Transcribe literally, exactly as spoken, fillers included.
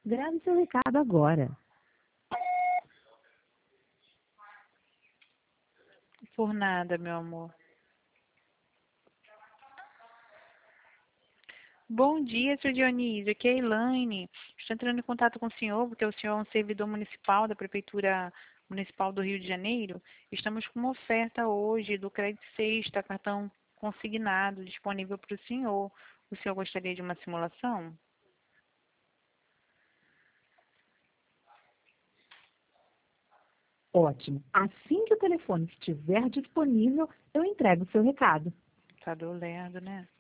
Grave seu recado agora. Por nada, meu amor. Bom dia, seu Dionísio. Aqui é a Elaine. Estou entrando em contato com o senhor, porque o senhor é um servidor municipal da Prefeitura Municipal do Rio de Janeiro. Estamos com uma oferta hoje do Crédito Sexta, cartão consignado, disponível para o senhor. O senhor gostaria de uma simulação? Ótimo. Assim que o telefone estiver disponível, eu entrego o seu recado. Tá dolendo, né?